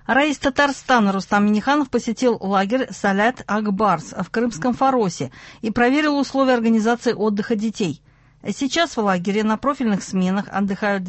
Раис Татарстана Рустам Минниханов посетил лагерь Салят Акбарс в Крымском Фаросе и проверил условия организации отдыха детей. Сейчас в лагере на профильных сменах отдыхают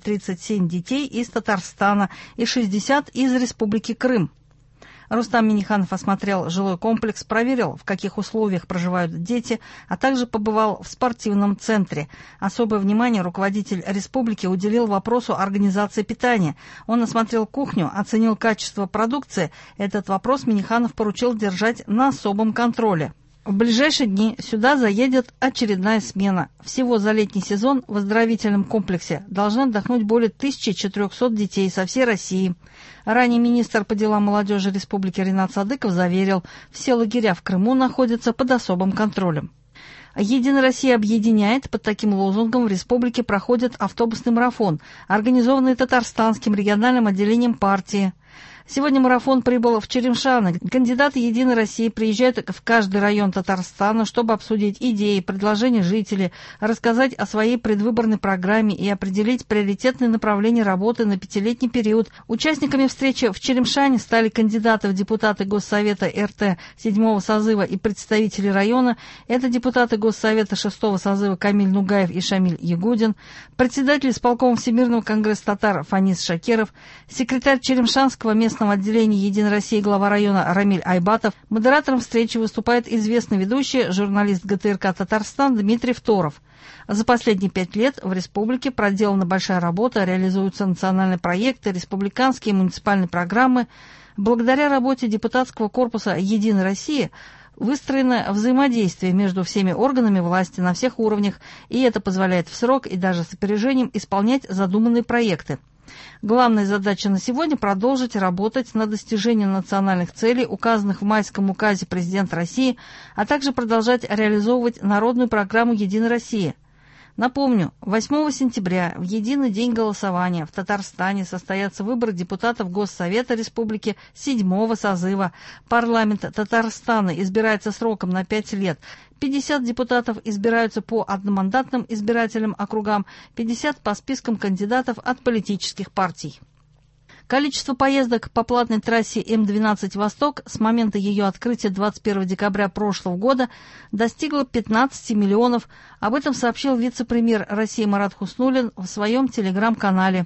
237 детей из Татарстана и 60 из Республики Крым. Рустам Минниханов осмотрел жилой комплекс, проверил, в каких условиях проживают дети, а также побывал в спортивном центре. Особое внимание руководитель республики уделил вопросу организации питания. Он осмотрел кухню, оценил качество продукции. Этот вопрос Минниханов поручил держать на особом контроле. В ближайшие дни сюда заедет очередная смена. Всего за летний сезон в оздоровительном комплексе должны отдохнуть более 1400 детей со всей России. Ранее министр по делам молодежи республики Ринат Садыков заверил, все лагеря в Крыму находятся под особым контролем. «Единая Россия объединяет» под таким лозунгом в республике проходит автобусный марафон, организованный Татарстанским региональным отделением партии. Сегодня марафон прибыл в Черемшаны. Кандидаты «Единой России» приезжают в каждый район Татарстана, чтобы обсудить идеи, предложения жителей, рассказать о своей предвыборной программе и определить приоритетные направления работы на 5-летний период. Участниками встречи в Черемшане стали кандидаты в депутаты Госсовета РТ 7-го созыва и представители района. Это депутаты Госсовета 6-го созыва Камиль Нугаев и Шамиль Ягудин, председатель исполкома Всемирного конгресса татар Фанис Шакеров, секретарь Черемшанского местного отделения «Единой России» глава района Рамиль Айбатов. Модератором встречи выступает известный ведущий, журналист ГТРК «Татарстан» Дмитрий Второв. За последние 5 лет в республике проделана большая работа, реализуются национальные проекты, республиканские и муниципальные программы. Благодаря работе депутатского корпуса «Единой России» выстроено взаимодействие между всеми органами власти на всех уровнях, и это позволяет в срок и даже с опережением исполнять задуманные проекты. Главная задача на сегодня – продолжить работать над достижением национальных целей, указанных в майском указе президента России, а также продолжать реализовывать народную программу «Единой России». Напомню, 8 сентября в единый день голосования в Татарстане состоятся выборы депутатов Госсовета Республики 7-го созыва. Парламент Татарстана избирается сроком на 5 лет. 50 депутатов избираются по одномандатным избирательным округам, 50 по спискам кандидатов от политических партий. Количество поездок по платной трассе М12 «Восток» с момента ее открытия 21 декабря прошлого года достигло 15 миллионов. Об этом сообщил вице-премьер России Марат Хуснуллин в своем телеграм-канале.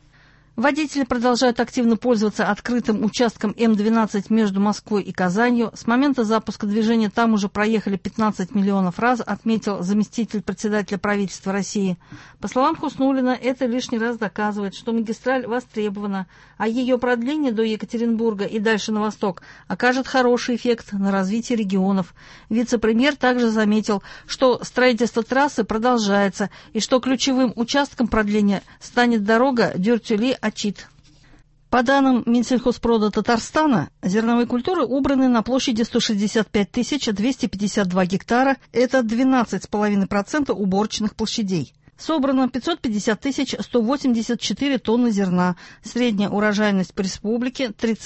Водители продолжают активно пользоваться открытым участком М12 между Москвой и Казанью. С момента запуска движения там уже проехали 15 миллионов раз, отметил заместитель председателя правительства России. По словам Хуснуллина, это лишний раз доказывает, что магистраль востребована, а ее продление до Екатеринбурга и дальше на восток окажет хороший эффект на развитие регионов. Вице-премьер также заметил, что строительство трассы продолжается и что ключевым участком продления станет дорога Дюртюли-Ачит. По данным Минсельхозпрода Татарстана, зерновые культуры убраны на площади 165 252 гектара, это 12,5% уборочных площадей. Собрано 550 184 тонны зерна. Средняя урожайность по республике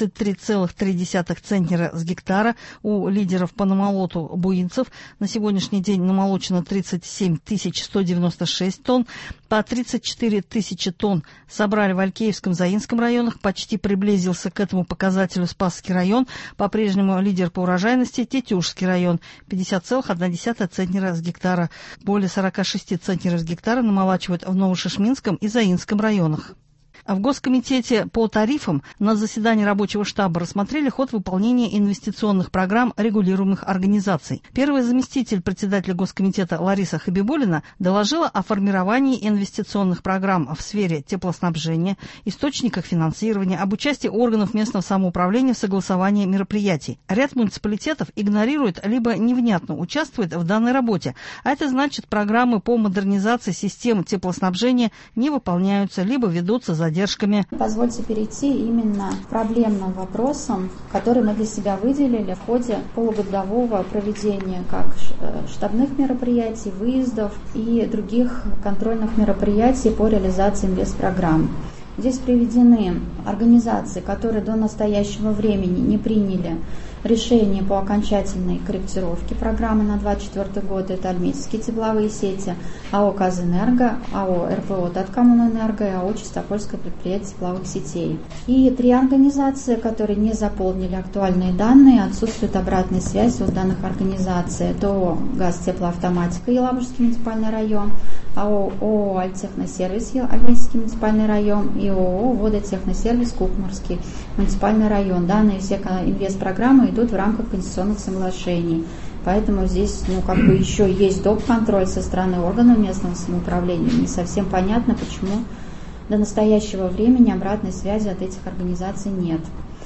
33,3 центнера с гектара. У лидеров по намолоту буинцев на сегодняшний день намолочено 37 196 тонн. По 34 тысячи тонн собрали в Алькеевском, Заинском районах. Почти приблизился к этому показателю Спасский район. По-прежнему лидер по урожайности Тетюшский район. 50,1 центнера с гектара. Более 46 центнеров с гектара намолачивают в Новошишминском и Заинском районах. В Госкомитете по тарифам на заседании рабочего штаба рассмотрели ход выполнения инвестиционных программ регулируемых организаций. Первый заместитель председателя Госкомитета Лариса Хабибуллина доложила о формировании инвестиционных программ в сфере теплоснабжения, источниках финансирования, об участии органов местного самоуправления в согласовании мероприятий. Ряд муниципалитетов игнорирует либо невнятно участвует в данной работе, а это значит, программы по модернизации систем теплоснабжения не выполняются, либо ведутся задержками. Позвольте перейти именно к проблемным вопросам, которые мы для себя выделили в ходе полугодового проведения как штабных мероприятий, выездов и других контрольных мероприятий по реализации инвестпрограмм. Здесь приведены организации, которые до настоящего времени не приняли решение по окончательной корректировке программы на 2024 год. Это Альметьевские тепловые сети, АО «Казэнерго», АО «РПО Таткоммунэнерго» и АО «Чистопольское предприятие тепловых сетей». И 3 организации, которые не заполнили актуальные данные, отсутствует обратной связи от данных организаций. Это ООО «Газтеплоавтоматика» Елабужский муниципальный район, ООО «Альтехносервис» Альметьевский муниципальный район и ООО «Водотехносервис» Кукмурский муниципальный район. Данные все инвестпрограммы идут в рамках конституционных соглашений. Поэтому здесь еще есть доп. Контроль со стороны органов местного самоуправления. Не совсем понятно, почему до настоящего времени обратной связи от этих организаций нет.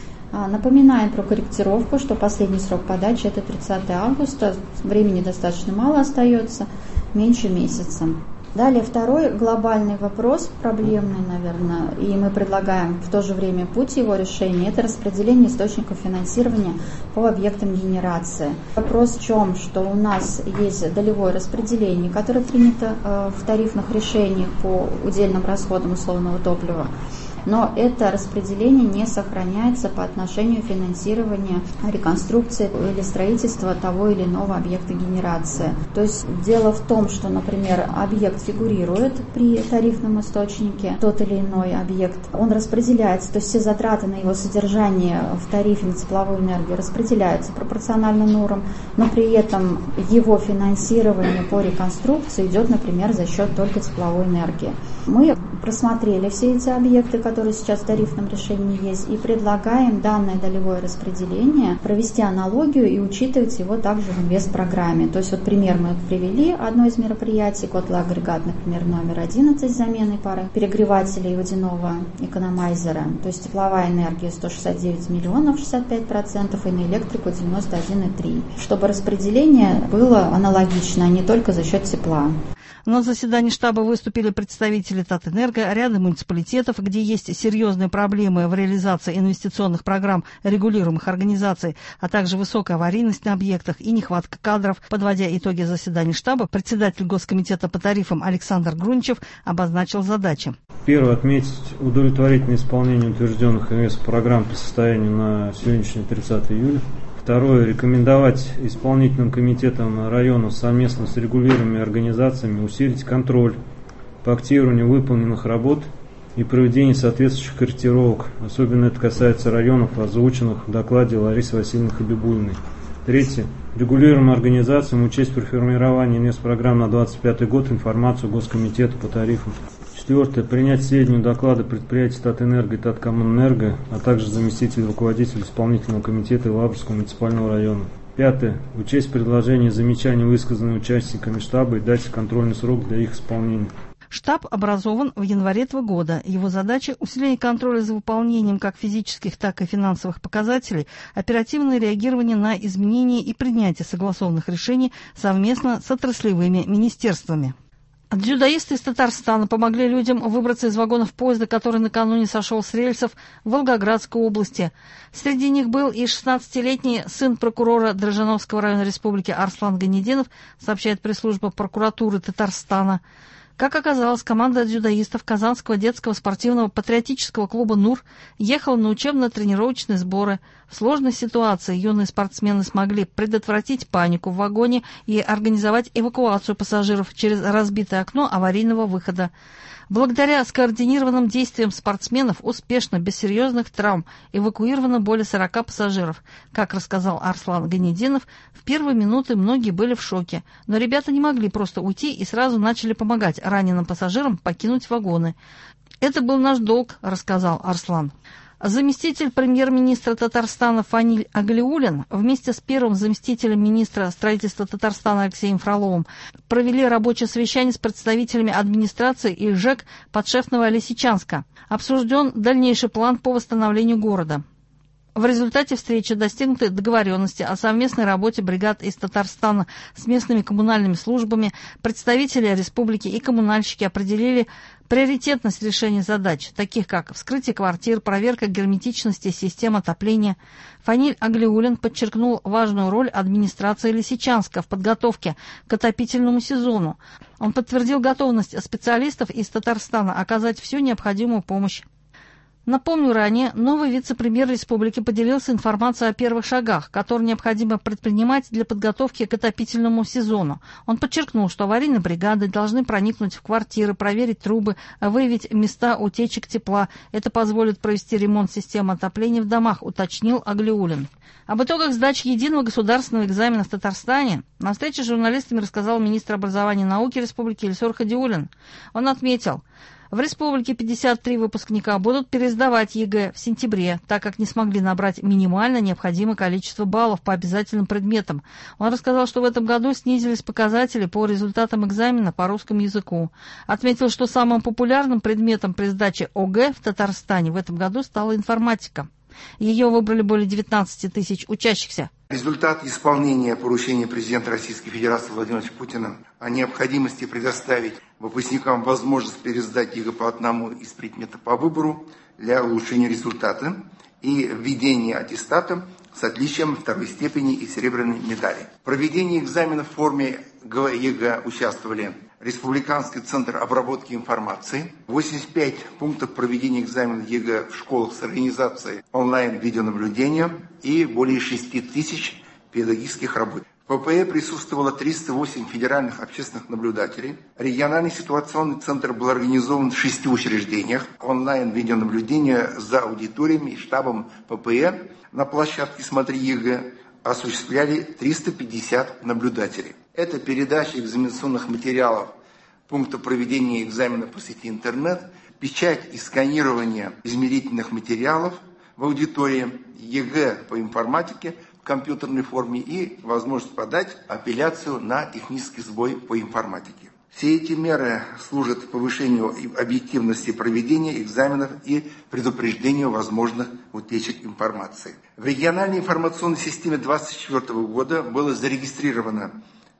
Напоминаем про корректировку, что последний срок подачи это 30 августа. Времени достаточно мало остается, меньше месяца. Далее второй глобальный вопрос, проблемный, наверное, и мы предлагаем в то же время путь его решения, это распределение источников финансирования по объектам генерации. Вопрос в чем, что у нас есть долевое распределение, которое принято в тарифных решениях по удельным расходам условного топлива, но это распределение не сохраняется по отношению финансирования реконструкции или строительства того или иного объекта генерации. То есть дело в том, что, например, объект фигурирует при тарифном источнике, тот или иной объект, он распределяется, то есть все затраты на его содержание в тарифе на тепловую энергию распределяются пропорционально НУРам, но при этом его финансирование по реконструкции идет, например, за счет только тепловой энергии. Мы просмотрели все эти объекты, которые сейчас в тарифном решении есть, и предлагаем данное долевое распределение провести аналогию и учитывать его также в инвестпрограмме. То есть вот пример мы привели, одно из мероприятий, котлоагрегат, например, номер 11 с заменой пары перегревателя и водяного экономайзера. То есть тепловая энергия 169 миллионов, 65%, и на электрику 91,3. Чтобы распределение было аналогично, а не только за счет тепла. На заседании штаба выступили представители Татэнерго, ряда муниципалитетов, где есть серьезные проблемы в реализации инвестиционных программ регулируемых организаций, а также высокая аварийность на объектах и нехватка кадров. Подводя итоги заседания штаба, председатель Госкомитета по тарифам Александр Грунчев обозначил задачи. Первое, отметить удовлетворительное исполнение утвержденных инвестпрограмм по состоянию на сегодняшний 30 июля. Второе, рекомендовать исполнительным комитетам районов совместно с регулируемыми организациями усилить контроль по актированию выполненных работ и проведению соответствующих корректировок. Особенно это касается районов, озвученных в докладе Ларисы Васильевны Хабибуллиной. Третье, регулируемым организациям учесть при формировании инвестпрограмм на 2025 год информацию Госкомитета по тарифам. Четвертое, принять сведению доклады предприятий Татэнерго и Таткоммунэнерго, а также заместитель руководителя исполнительного комитета Елабужского муниципального района. Пятое, учесть предложения и замечания, высказанные участниками штаба, и дать контрольный срок для их исполнения. Штаб образован в январе этого года. Его задача – усиление контроля за выполнением как физических, так и финансовых показателей, оперативное реагирование на изменения и принятие согласованных решений совместно с отраслевыми министерствами. Дзюдоисты из Татарстана помогли людям выбраться из вагонов поезда, который накануне сошел с рельсов в Волгоградской области. Среди них был и 16-летний сын прокурора Дрожжановского района республики Арслан Ганидинов, сообщает пресс-служба прокуратуры Татарстана. Как оказалось, команда дзюдоистов Казанского детского спортивного патриотического клуба «НУР» ехала на учебно-тренировочные сборы. В сложной ситуации юные спортсмены смогли предотвратить панику в вагоне и организовать эвакуацию пассажиров через разбитое окно аварийного выхода. Благодаря скоординированным действиям спортсменов успешно, без серьезных травм, эвакуировано более 40 пассажиров. Как рассказал Арслан Ганидинов, в первые минуты многие были в шоке, но ребята не могли просто уйти и сразу начали помогать раненым пассажирам покинуть вагоны. «Это был наш долг», — рассказал Арслан. Заместитель премьер-министра Татарстана Фаниль Аглиулин вместе с первым заместителем министра строительства Татарстана Алексеем Фроловым провели рабочее совещание с представителями администрации и ЖЭК подшефного Лисичанска. Обсужден дальнейший план по восстановлению города. В результате встречи достигнуты договоренности о совместной работе бригад из Татарстана с местными коммунальными службами. Представители республики и коммунальщики определили приоритетность решения задач, таких как вскрытие квартир, проверка герметичности систем отопления. Фаниль Аглиулин подчеркнул важную роль администрации Лисичанска в подготовке к отопительному сезону. Он подтвердил готовность специалистов из Татарстана оказать всю необходимую помощь. Напомню, ранее новый вице-премьер республики поделился информацией о первых шагах, которые необходимо предпринимать для подготовки к отопительному сезону. Он подчеркнул, что аварийные бригады должны проникнуть в квартиры, проверить трубы, выявить места утечек тепла. Это позволит провести ремонт системы отопления в домах, уточнил Аглиуллин. Об итогах сдачи единого государственного экзамена в Татарстане на встрече с журналистами рассказал министр образования и науки республики Ильсур Хадиуллин. Он отметил, в республике 53 выпускника будут пересдавать ЕГЭ в сентябре, так как не смогли набрать минимально необходимое количество баллов по обязательным предметам. Он рассказал, что в этом году снизились показатели по результатам экзамена по русскому языку. Отметил, что самым популярным предметом при сдаче ОГЭ в Татарстане в этом году стала информатика. Ее выбрали более 19 тысяч учащихся. Результат исполнения поручения президента Российской Федерации Владимира Путина о необходимости предоставить выпускникам возможность пересдать ЕГЭ по одному из предметов по выбору для улучшения результата и введения аттестата с отличием второй степени и серебряной медали. В проведении экзамена в форме ЕГЭ участвовали Республиканский центр обработки информации, 85 пунктов проведения экзамена ЕГЭ в школах с организацией онлайн-видеонаблюдения и более 6 тысяч педагогических работников. В ППЭ присутствовало 308 федеральных общественных наблюдателей. Региональный ситуационный центр был организован в 6 учреждениях. Онлайн-видеонаблюдение за аудиториями и штабом ППЭ на площадке «Смотри ЕГЭ» осуществляли 350 наблюдателей. Это передача экзаменационных материалов пункта проведения экзамена по сети интернет, печать и сканирование измерительных материалов в аудитории, ЕГЭ по информатике в компьютерной форме и возможность подать апелляцию на технический сбой по информатике. Все эти меры служат повышению объективности проведения экзаменов и предупреждению возможных утечек информации. В региональной информационной системе 2024 года было зарегистрировано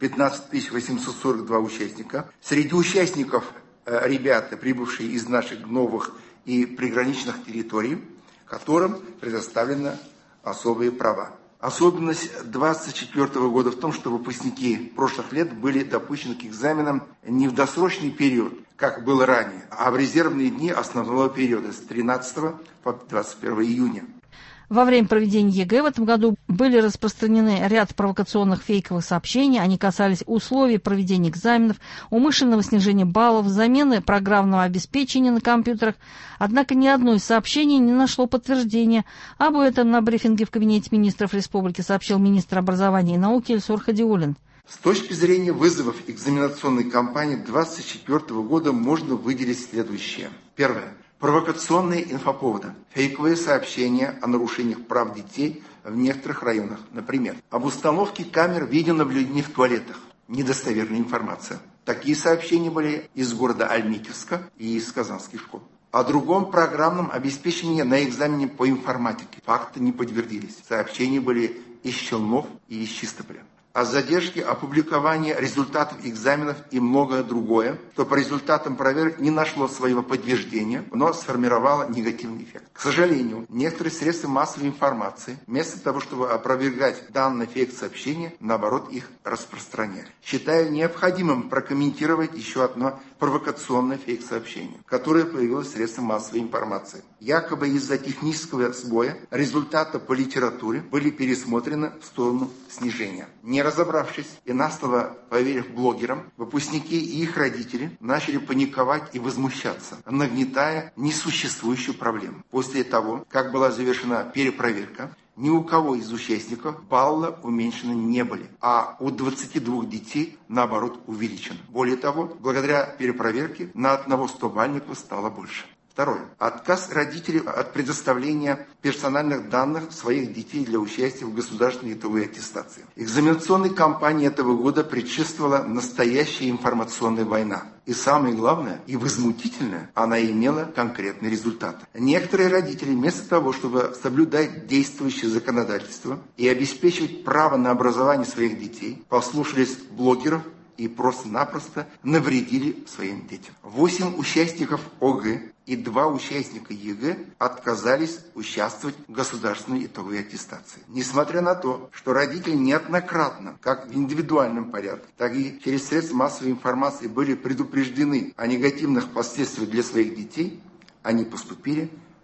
15 842 участника. Среди участников ребята, прибывшие из наших новых и приграничных территорий, которым предоставлены особые права. Особенность 2024 года в том, что выпускники прошлых лет были допущены к экзаменам не в досрочный период, как было ранее, а в резервные дни основного периода с 13 по 21 июня. Во время проведения ЕГЭ в этом году были распространены ряд провокационных фейковых сообщений. Они касались условий проведения экзаменов, умышленного снижения баллов, замены программного обеспечения на компьютерах. Однако ни одно из сообщений не нашло подтверждения. Об этом на брифинге в Кабинете министров республики сообщил министр образования и науки Ильсур Хадиуллин. С точки зрения вызовов экзаменационной кампании 2024 года можно выделить следующее. Первое. Провокационные инфоповоды, фейковые сообщения о нарушениях прав детей в некоторых районах. Например, об установке камер видеонаблюдения в туалетах. Недостоверная информация. Такие сообщения были из города Альметьевска и из казанских школ. О другом программном обеспечении на экзамене по информатике. Факты не подтвердились. Сообщения были из Челнов и из Чистополя. О задержке опубликования результатов экзаменов и многое другое, что по результатам проверок не нашло своего подтверждения, но сформировало негативный эффект. К сожалению, некоторые средства массовой информации, вместо того, чтобы опровергать данный эффект сообщения, наоборот их распространяют. Считаю необходимым прокомментировать еще одно провокационное фейк-сообщение, которое появилось в средствах массовой информации. Якобы из-за технического сбоя результаты по литературе были пересмотрены в сторону снижения. Не разобравшись и настово поверив блогерам, выпускники и их родители начали паниковать и возмущаться, нагнетая несуществующую проблему. После того, как была завершена перепроверка, ни у кого из участников баллы уменьшены не были, а у 22 детей, наоборот, увеличены. Более того, благодаря перепроверке на одного 100-бальника стало больше. Второе. Отказ родителей от предоставления персональных данных своих детей для участия в государственной итоговой аттестации. Экзаменационной кампании этого года предшествовала настоящая информационная война. И самое главное, и возмутительное, она имела конкретный результат. Некоторые родители вместо того, чтобы соблюдать действующее законодательство и обеспечивать право на образование своих детей, послушались блогеров и просто-напросто навредили своим детям. 8 участников ОГЭ и 2 участника ЕГЭ отказались участвовать в государственной итоговой аттестации. Несмотря на то, что родители неоднократно, как в индивидуальном порядке, так и через средства массовой информации были предупреждены о негативных последствиях для своих детей, они поступили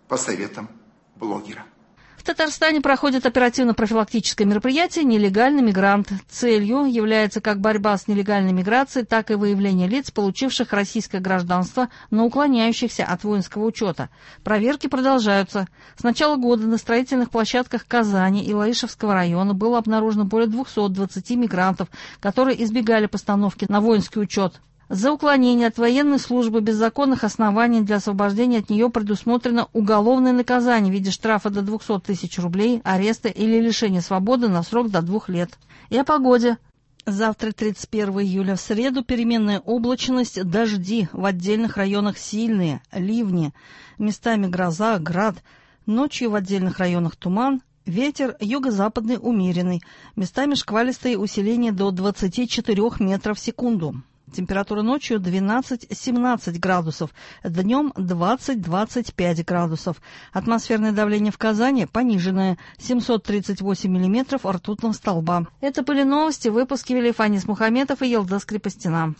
по советам блогера. В Татарстане проходит оперативно-профилактическое мероприятие «Нелегальный мигрант». Целью является как борьба с нелегальной миграцией, так и выявление лиц, получивших российское гражданство, но уклоняющихся от воинского учета. Проверки продолжаются. С начала года на строительных площадках Казани и Лаишевского района было обнаружено более 220 мигрантов, которые избегали постановки на воинский учет. За уклонение от военной службы без законных оснований для освобождения от нее предусмотрено уголовное наказание в виде штрафа до 200 тысяч рублей, ареста или лишения свободы на срок до 2 лет. И о погоде. Завтра, 31 июля, в среду, переменная облачность, дожди, в отдельных районах сильные, ливни, местами гроза, град, ночью в отдельных районах туман, ветер юго-западный умеренный, местами шквалистые усиления до 24 метров в секунду. Температура ночью 12-17 градусов, днем 20-25 градусов. Атмосферное давление в Казани пониженное, 738 миллиметров ртутного столба. Это были новости, выпуски вели Фанис Мухаметов и Елдас Крепостина.